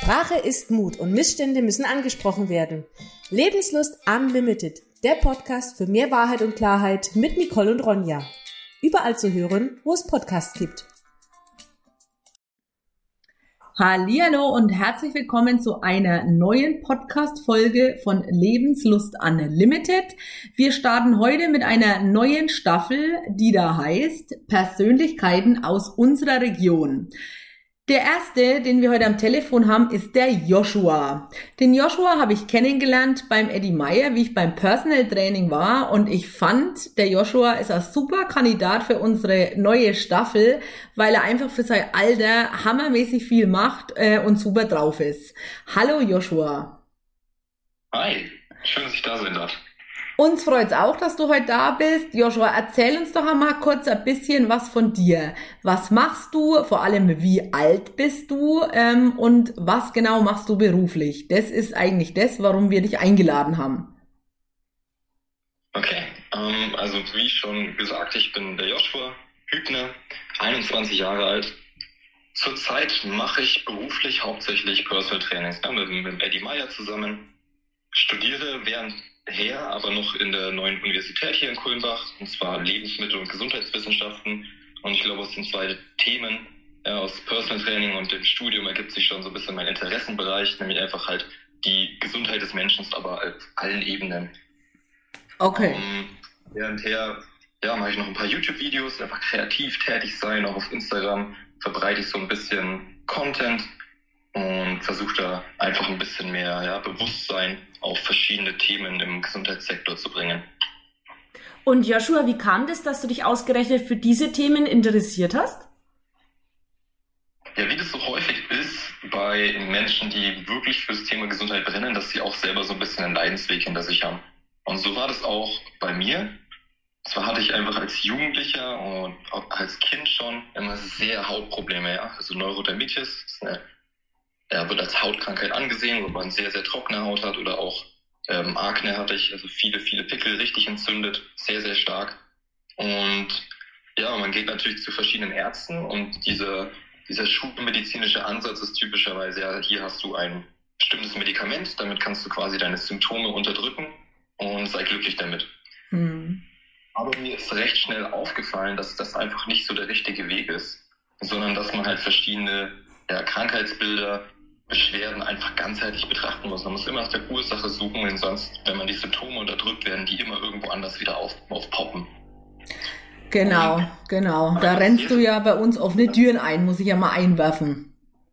Sprache ist Mut und Missstände müssen angesprochen werden. Lebenslust Unlimited, der Podcast für mehr Wahrheit und Klarheit mit Nicole und Ronja. Überall zu hören, wo es Podcasts gibt. Hallihallo und herzlich willkommen zu einer neuen Podcast-Folge von Lebenslust Unlimited. Wir starten heute mit einer neuen Staffel, die da heißt Persönlichkeiten aus unserer Region. Der erste, den wir heute am Telefon haben, ist der Joshua. Den Joshua habe ich kennengelernt beim Eddie Meyer, wie ich beim Personal Training war, und ich fand, der Joshua ist ein super Kandidat für unsere neue Staffel, weil er einfach für sein Alter hammermäßig viel macht und super drauf ist. Hallo Joshua. Hi, schön, dass ich da sein darf. Uns freut's auch, dass du heute da bist. Joshua, erzähl uns doch einmal kurz ein bisschen was von dir. Was machst du? Vor allem, wie alt bist du? Und was genau machst du beruflich? Das ist eigentlich das, warum wir dich eingeladen haben. Okay, also wie schon gesagt, ich bin der Joshua Hübner, 21 Jahre alt. Zurzeit mache ich beruflich hauptsächlich Personal Trainings, mit Eddie Meyer zusammen. Studiere währendher aber noch in der neuen Universität hier in Kulmbach, und zwar Lebensmittel- und Gesundheitswissenschaften. Und ich glaube, aus den zwei Themen, aus Personal Training und dem Studium, ergibt sich schon so ein bisschen mein Interessenbereich, nämlich einfach halt die Gesundheit des Menschen, aber auf allen Ebenen. Okay. Währendher mache ich noch ein paar YouTube-Videos, einfach kreativ tätig sein, auch auf Instagram verbreite ich so ein bisschen Content und versuche da einfach ein bisschen mehr Bewusstsein auf verschiedene Themen im Gesundheitssektor zu bringen. Und Joshua, wie kam das, dass du dich ausgerechnet für diese Themen interessiert hast? Ja, wie das so häufig ist bei Menschen, die wirklich fürs Thema Gesundheit brennen, dass sie auch selber so ein bisschen einen Leidensweg hinter sich haben. Und so war das auch bei mir. Zwar hatte ich einfach als Jugendlicher und auch als Kind schon immer sehr Hautprobleme, also Neurodermitis, ist wird als Hautkrankheit angesehen, wo man sehr, sehr trockene Haut hat, oder auch Akne hatte ich, also viele, viele Pickel, richtig entzündet, sehr, sehr stark. Und man geht natürlich zu verschiedenen Ärzten, und dieser schulmedizinische Ansatz ist typischerweise, hier hast du ein bestimmtes Medikament, damit kannst du quasi deine Symptome unterdrücken und sei glücklich damit. Aber mir ist recht schnell aufgefallen, dass das einfach nicht so der richtige Weg ist, sondern dass man halt verschiedene Krankheitsbilder, Beschwerden einfach ganzheitlich betrachten muss. Man muss immer nach der Ursache suchen, denn sonst, wenn man die Symptome unterdrückt, werden die immer irgendwo anders wieder aufpoppen. Genau. Da rennst du ja bei uns offene Türen ein, muss ich ja mal einwerfen.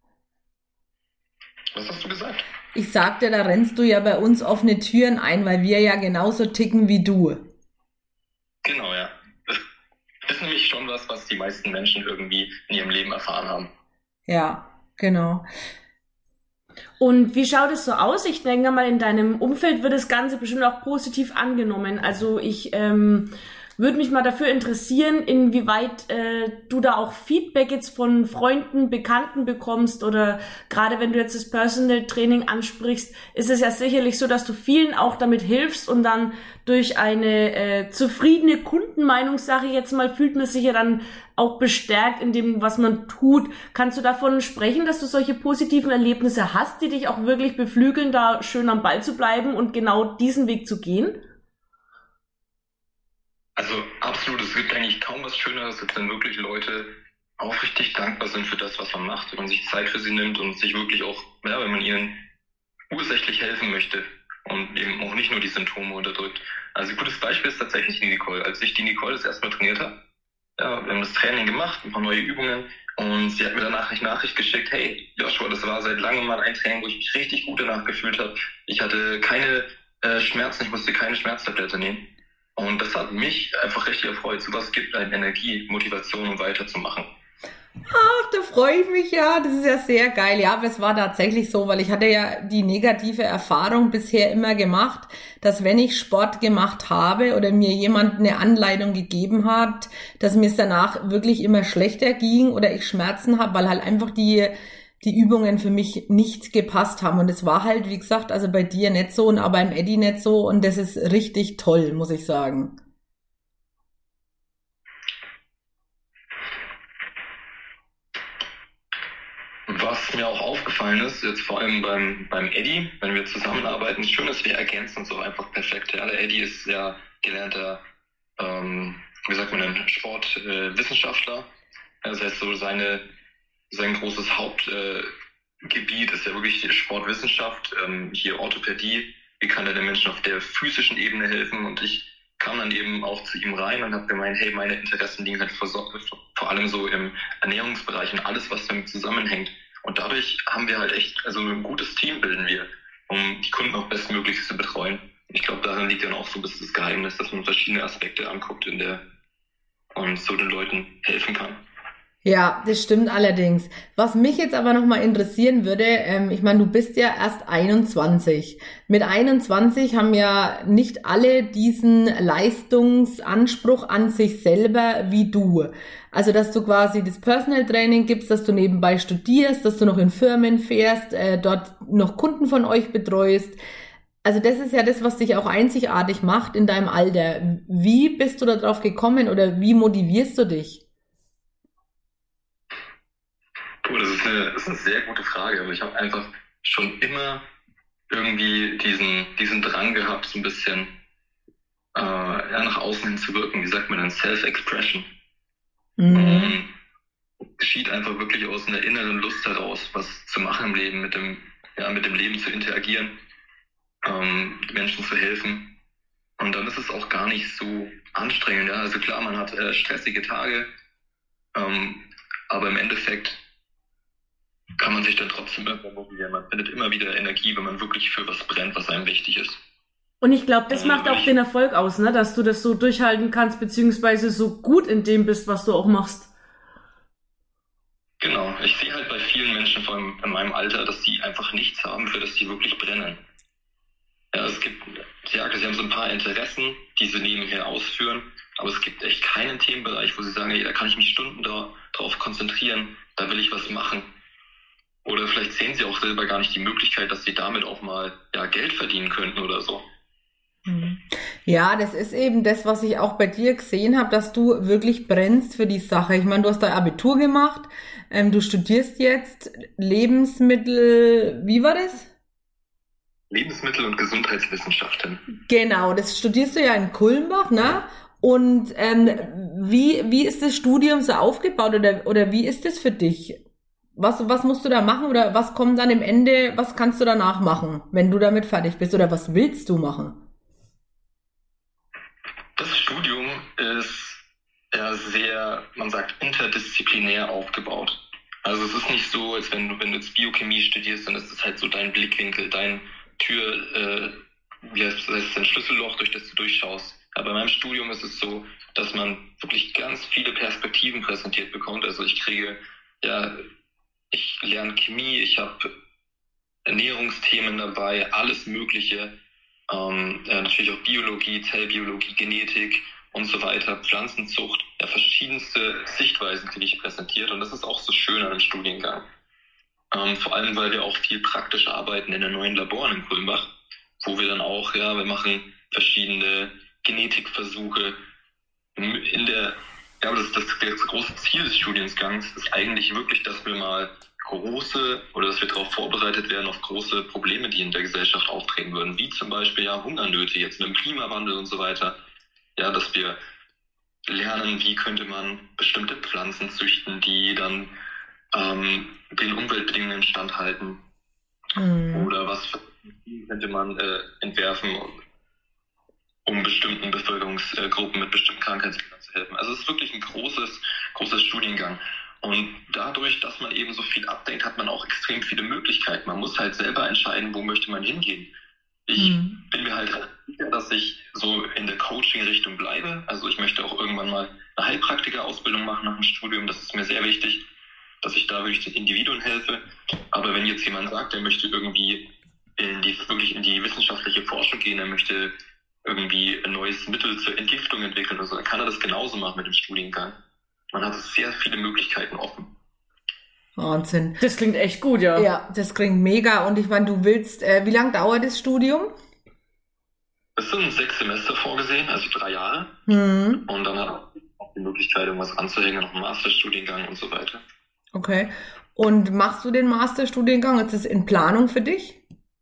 Was hast du gesagt? Ich sagte, da rennst du ja bei uns offene Türen ein, weil wir ja genauso ticken wie du. Genau, ja. Das ist nämlich schon was die meisten Menschen irgendwie in ihrem Leben erfahren haben. Ja, genau. Und wie schaut es so aus? Ich denke mal, in deinem Umfeld wird das Ganze bestimmt auch positiv angenommen. Also ich würde mich mal dafür interessieren, inwieweit du da auch Feedback jetzt von Freunden, Bekannten bekommst, oder gerade wenn du jetzt das Personal Training ansprichst, ist es ja sicherlich so, dass du vielen auch damit hilfst, und dann durch eine zufriedene Kundenmeinung, sage ich jetzt mal, fühlt man sich ja dann auch bestärkt in dem, was man tut. Kannst du davon sprechen, dass du solche positiven Erlebnisse hast, die dich auch wirklich beflügeln, da schön am Ball zu bleiben und genau diesen Weg zu gehen? Also absolut, es gibt eigentlich kaum was Schöneres, als wenn wirklich Leute aufrichtig dankbar sind für das, was man macht, wenn man sich Zeit für sie nimmt und sich wirklich auch, wenn man ihnen ursächlich helfen möchte und eben auch nicht nur die Symptome unterdrückt. Also ein gutes Beispiel ist tatsächlich die Nicole. Als ich die Nicole das erste Mal trainiert habe, wir haben das Training gemacht, ein paar neue Übungen, und sie hat mir danach eine Nachricht geschickt: Hey Joshua, das war seit langem mal ein Training, wo ich mich richtig gut danach gefühlt habe. Ich hatte keine Schmerzen, ich musste keine Schmerztablette nehmen. Und das hat mich einfach richtig erfreut. Sowas gibt einem Energie, Motivation, um weiterzumachen. Ach, da freue ich mich ja. Das ist ja sehr geil. Ja, aber es war tatsächlich so, weil ich hatte ja die negative Erfahrung bisher immer gemacht, dass wenn ich Sport gemacht habe oder mir jemand eine Anleitung gegeben hat, dass mir es danach wirklich immer schlechter ging oder ich Schmerzen habe, weil halt einfach die Übungen für mich nicht gepasst haben. Und es war halt, wie gesagt, also bei dir nicht so und auch beim Eddie nicht so. Und das ist richtig toll, muss ich sagen. Was mir auch aufgefallen ist, jetzt vor allem beim Eddie, wenn wir zusammenarbeiten, ist schön, dass wir ergänzen uns auch einfach perfekt. Ja, der Eddie ist ja gelernter, wie sagt man denn, Sportwissenschaftler. Das heißt, so sein großes Hauptgebiet ist ja wirklich die Sportwissenschaft, hier Orthopädie. Wie kann er den Menschen auf der physischen Ebene helfen? Und ich kam dann eben auch zu ihm rein und habe gemeint, hey, meine Interessen liegen halt vor allem so im Ernährungsbereich und alles, was damit zusammenhängt. Und dadurch haben wir halt echt, also ein gutes Team bilden wir, um die Kunden auch bestmöglich zu betreuen. Ich glaube, darin liegt dann auch so ein bisschen das Geheimnis, dass man verschiedene Aspekte anguckt und so den Leuten helfen kann. Ja, das stimmt allerdings. Was mich jetzt aber nochmal interessieren würde, ich meine, du bist ja erst 21. Mit 21 haben ja nicht alle diesen Leistungsanspruch an sich selber wie du. Also, dass du quasi das Personal Training gibst, dass du nebenbei studierst, dass du noch in Firmen fährst, dort noch Kunden von euch betreust. Also das ist ja das, was dich auch einzigartig macht in deinem Alter. Wie bist du da drauf gekommen oder wie motivierst du dich? Das ist eine sehr gute Frage, aber ich habe einfach schon immer irgendwie diesen Drang gehabt, so ein bisschen nach außen hin zu wirken. Wie sagt man denn? Self-Expression. Geschieht einfach wirklich aus einer inneren Lust heraus, was zu machen im Leben, mit dem Leben zu interagieren, Menschen zu helfen. Und dann ist es auch gar nicht so anstrengend. Ja? Also klar, man hat stressige Tage, aber im Endeffekt kann man sich dann trotzdem immer motivieren. Man findet immer wieder Energie, wenn man wirklich für was brennt, was einem wichtig ist. Und ich glaube, das macht auch den Erfolg aus, ne? Dass du das so durchhalten kannst, beziehungsweise so gut in dem bist, was du auch machst. Genau. Ich sehe halt bei vielen Menschen, vor allem in meinem Alter, dass die einfach nichts haben, für das die wirklich brennen. Ja, sie haben so ein paar Interessen, die sie nebenher ausführen, aber es gibt echt keinen Themenbereich, wo sie sagen, hey, da kann ich mich Stunden drauf konzentrieren, da will ich was machen. Oder vielleicht sehen sie auch selber gar nicht die Möglichkeit, dass sie damit auch mal Geld verdienen könnten oder so. Ja, das ist eben das, was ich auch bei dir gesehen habe, dass du wirklich brennst für die Sache. Ich meine, du hast dein Abitur gemacht, du studierst jetzt Lebensmittel, wie war das? Lebensmittel- und Gesundheitswissenschaften. Genau, das studierst du ja in Kulmbach, ne? Und wie ist das Studium so aufgebaut oder wie ist das für dich? Was musst du da machen oder was kommt dann im Ende, was kannst du danach machen, wenn du damit fertig bist oder was willst du machen? Das Studium ist sehr, man sagt, interdisziplinär aufgebaut. Also es ist nicht so, als wenn du jetzt Biochemie studierst, dann ist es halt so dein Blickwinkel, dein dein Schlüsselloch, durch das du durchschaust. Aber bei meinem Studium ist es so, dass man wirklich ganz viele Perspektiven präsentiert bekommt. Also ich lerne Chemie, ich habe Ernährungsthemen dabei, alles Mögliche. Natürlich auch Biologie, Zellbiologie, Genetik und so weiter, Pflanzenzucht, verschiedenste Sichtweisen kriege ich präsentiert und das ist auch so schön an dem Studiengang. Vor allem, weil wir auch viel praktisch arbeiten in den neuen Laboren in Kulmbach, wo wir dann auch, wir machen verschiedene Genetikversuche. Das große Ziel des Studiengangs ist eigentlich wirklich, dass wir dass wir darauf vorbereitet werden auf große Probleme, die in der Gesellschaft auftreten würden, wie zum Beispiel Hungernöte jetzt mit dem Klimawandel und so weiter. Ja, dass wir lernen, wie könnte man bestimmte Pflanzen züchten, die dann den Umweltbedingungen standhalten. Oder was könnte man entwerfen, um bestimmten Bevölkerungsgruppen mit bestimmten Krankheitsbildern zu helfen. Also es ist wirklich ein großes Studiengang. Und dadurch, dass man eben so viel abdenkt, hat man auch extrem viele Möglichkeiten. Man muss halt selber entscheiden, wo möchte man hingehen. Ich bin mir halt sicher, dass ich so in der Coaching-Richtung bleibe. Also ich möchte auch irgendwann mal eine Heilpraktiker-Ausbildung machen nach dem Studium. Das ist mir sehr wichtig, dass ich da wirklich den Individuen helfe. Aber wenn jetzt jemand sagt, er möchte irgendwie wirklich in die wissenschaftliche Forschung gehen, er möchte irgendwie ein neues Mittel zur Entgiftung entwickeln oder so, dann kann er das genauso machen mit dem Studiengang. Man hat sehr viele Möglichkeiten offen. Wahnsinn. Das klingt echt gut, ja. Ja, das klingt mega. Und ich meine, du willst, wie lange dauert das Studium? Es sind 6 Semester vorgesehen, also 3 Jahre. Und dann hat man auch die Möglichkeit, irgendwas anzuhängen, noch einen Masterstudiengang und so weiter. Okay. Und machst du den Masterstudiengang? Ist das in Planung für dich?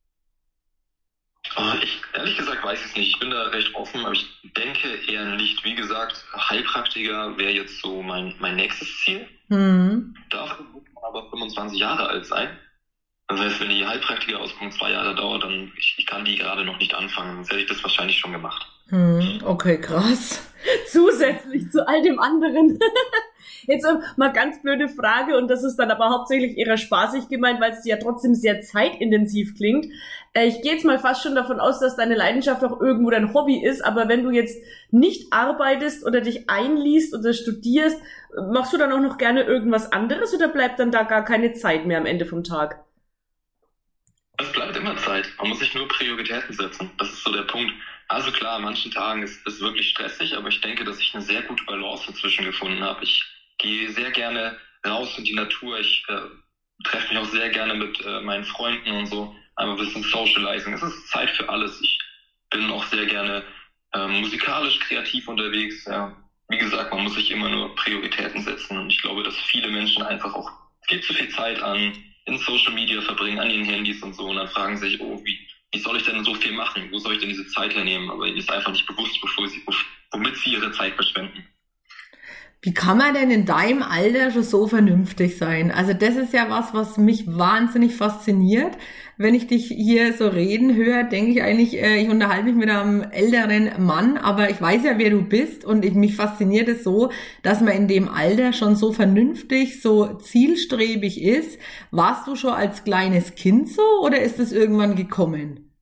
Ich ehrlich gesagt weiß ich es nicht. Ich bin da recht offen, aber ich denke eher nicht. Wie gesagt, Heilpraktiker wäre jetzt so mein nächstes Ziel. Dafür muss man aber 25 Jahre alt sein. Das heißt, wenn die Heilpraktiker-Ausbildung 2 Jahre dauert, dann ich kann die gerade noch nicht anfangen. Sonst hätte ich das wahrscheinlich schon gemacht. Okay, krass. Zusätzlich zu all dem anderen. Jetzt mal ganz blöde Frage, und das ist dann aber hauptsächlich eher spaßig gemeint, weil es ja trotzdem sehr zeitintensiv klingt. Ich gehe jetzt mal fast schon davon aus, dass deine Leidenschaft auch irgendwo dein Hobby ist, aber wenn du jetzt nicht arbeitest oder dich einliest oder studierst, machst du dann auch noch gerne irgendwas anderes oder bleibt dann da gar keine Zeit mehr am Ende vom Tag? Es bleibt immer Zeit. Man muss sich nur Prioritäten setzen. Das ist so der Punkt. Also klar, an manchen Tagen ist es wirklich stressig, aber ich denke, dass ich eine sehr gute Balance dazwischen gefunden habe. Ich gehe sehr gerne raus in die Natur. Ich treffe mich auch sehr gerne mit meinen Freunden und so. Einfach ein bisschen Socializing. Es ist Zeit für alles. Ich bin auch sehr gerne musikalisch kreativ unterwegs. Ja. Wie gesagt, man muss sich immer nur Prioritäten setzen. Und ich glaube, dass viele Menschen einfach auch viel zu viel Zeit in Social Media verbringen, an ihren Handys und so. Und dann fragen sich, wie soll ich denn so viel machen? Wo soll ich denn diese Zeit hernehmen? Aber ihnen ist einfach nicht bewusst, womit sie ihre Zeit verschwenden. Wie kann man denn in deinem Alter schon so vernünftig sein? Also das ist ja was mich wahnsinnig fasziniert. Wenn ich dich hier so reden höre, denke ich eigentlich, ich unterhalte mich mit einem älteren Mann, aber ich weiß ja, wer du bist und mich fasziniert es so, dass man in dem Alter schon so vernünftig, so zielstrebig ist. Warst du schon als kleines Kind so oder ist es irgendwann gekommen?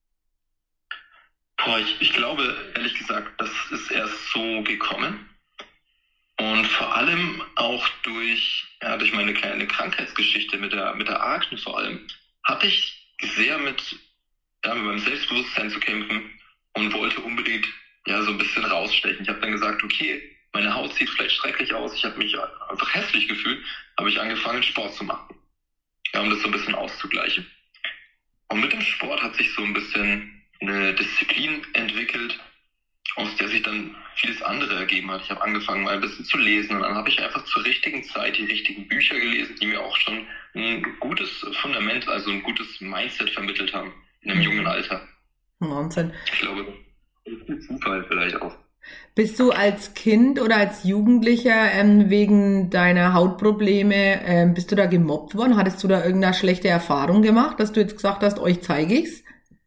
Ich glaube, ehrlich gesagt, das ist erst so gekommen. Und vor allem auch durch meine kleine Krankheitsgeschichte mit der Akne vor allem, hatte ich sehr mit meinem Selbstbewusstsein zu kämpfen und wollte unbedingt so ein bisschen rausstechen. Ich habe dann gesagt, okay, meine Haut sieht vielleicht schrecklich aus, ich habe mich einfach hässlich gefühlt, habe ich angefangen Sport zu machen, um das so ein bisschen auszugleichen. Und mit dem Sport hat sich so ein bisschen eine Disziplin entwickelt, aus der sich dann vieles andere ergeben hat. Ich habe angefangen, mal ein bisschen zu lesen und dann habe ich einfach zur richtigen Zeit die richtigen Bücher gelesen, die mir auch schon ein gutes Fundament, also ein gutes Mindset vermittelt haben in einem jungen Alter. Wahnsinn. Ich glaube, das ist ein Zufall vielleicht auch. Bist du als Kind oder als Jugendlicher wegen deiner Hautprobleme, bist du da gemobbt worden? Hattest du da irgendeine schlechte Erfahrung gemacht, dass du jetzt gesagt hast, euch zeige ich's?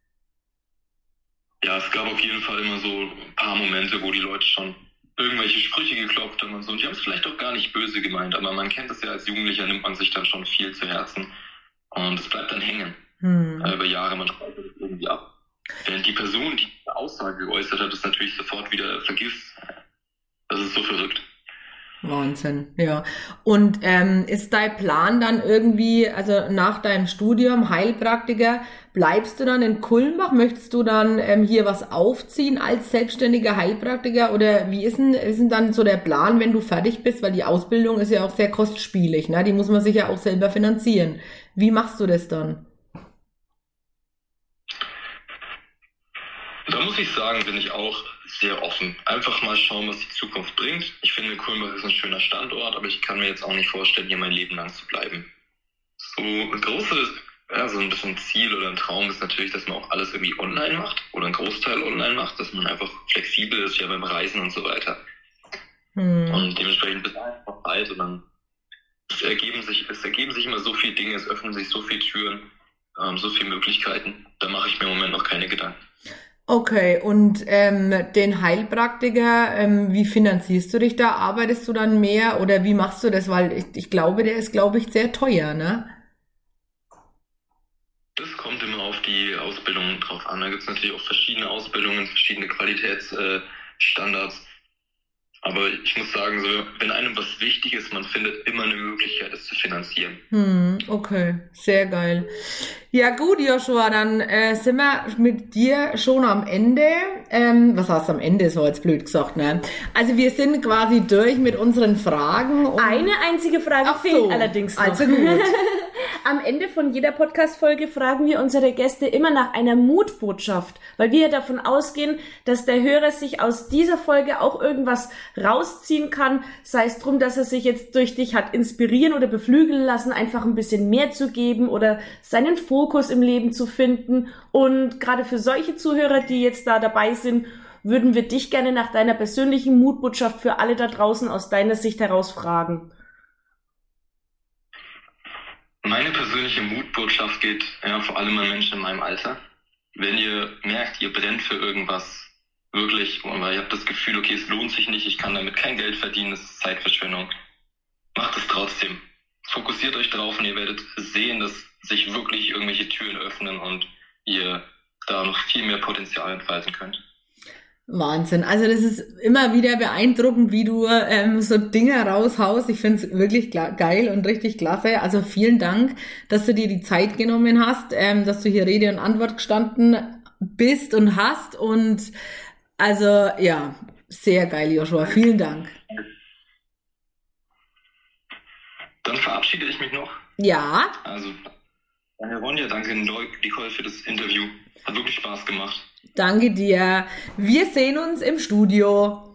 Ja, es gab auf jeden Fall immer so ein paar Momente, wo die Leute schon irgendwelche Sprüche geklopft haben und so. Und die haben es vielleicht auch gar nicht böse gemeint, aber man kennt es ja, als Jugendlicher nimmt man sich dann schon viel zu Herzen. Und es bleibt dann hängen. Über Jahre, man speichert es irgendwie ab. Während die Person, die eine Aussage geäußert hat, es natürlich sofort wieder vergisst. Das ist so verrückt. Wahnsinn, ja. Und ist dein Plan dann irgendwie, also nach deinem Studium Heilpraktiker, bleibst du dann in Kulmbach? Möchtest du dann hier was aufziehen als selbstständiger Heilpraktiker? Oder wie ist denn dann so der Plan, wenn du fertig bist? Weil die Ausbildung ist ja auch sehr kostspielig, ne? Die muss man sich ja auch selber finanzieren. Wie machst du das dann? Da muss ich sagen, bin ich auch sehr offen. Einfach mal schauen, was die Zukunft bringt. Ich finde, Kulmbach ist ein schöner Standort, aber ich kann mir jetzt auch nicht vorstellen, hier mein Leben lang zu bleiben. So ein großes, so ein bisschen Ziel oder ein Traum ist natürlich, dass man auch alles irgendwie online macht oder einen Großteil online macht, dass man einfach flexibel ist, ja beim Reisen und so weiter. Und dementsprechend bis einfach Zeit und dann es ergeben sich immer so viele Dinge, es öffnen sich so viele Türen, so viele Möglichkeiten. Da mache ich mir im Moment noch keine Gedanken. Okay, und den Heilpraktiker, wie finanzierst du dich da? Arbeitest du dann mehr oder wie machst du das? Weil ich glaube, der ist, sehr teuer, ne? Das kommt immer auf die Ausbildung drauf an. Da gibt es natürlich auch verschiedene Ausbildungen, verschiedene Qualitätsstandards. Aber ich muss sagen, so, wenn einem was wichtig ist, man findet immer eine Möglichkeit, es zu finanzieren. Okay, sehr geil. Ja gut, Joshua, dann sind wir mit dir schon am Ende. Was heißt am Ende, so jetzt blöd gesagt, ne? Also wir sind quasi durch mit unseren Fragen. Eine einzige Frage fehlt allerdings noch. Also gut. Am Ende von jeder Podcast-Folge fragen wir unsere Gäste immer nach einer Mutbotschaft, weil wir davon ausgehen, dass der Hörer sich aus dieser Folge auch irgendwas rausziehen kann, sei es drum, dass er sich jetzt durch dich hat inspirieren oder beflügeln lassen, einfach ein bisschen mehr zu geben oder seinen Fokus im Leben zu finden. Und gerade für solche Zuhörer, die jetzt da dabei sind, würden wir dich gerne nach deiner persönlichen Mutbotschaft für alle da draußen aus deiner Sicht heraus fragen. Meine persönliche Mutbotschaft geht vor allem an Menschen in meinem Alter. Wenn ihr merkt, ihr brennt für irgendwas wirklich und ihr habt das Gefühl, okay, es lohnt sich nicht, ich kann damit kein Geld verdienen, es ist Zeitverschwendung, macht es trotzdem. Fokussiert euch drauf und ihr werdet sehen, dass sich wirklich irgendwelche Türen öffnen und ihr da noch viel mehr Potenzial entfalten könnt. Wahnsinn. Also das ist immer wieder beeindruckend, wie du so Dinge raushaust. Ich finde es wirklich geil und richtig klasse. Also vielen Dank, dass du dir die Zeit genommen hast, dass du hier Rede und Antwort gestanden bist und hast. Und also ja, sehr geil, Joshua. Vielen Dank. Dann verabschiede ich mich noch. Ja. Also, danke Ronja, danke Nicole für das Interview. Hat wirklich Spaß gemacht. Danke dir. Wir sehen uns im Studio.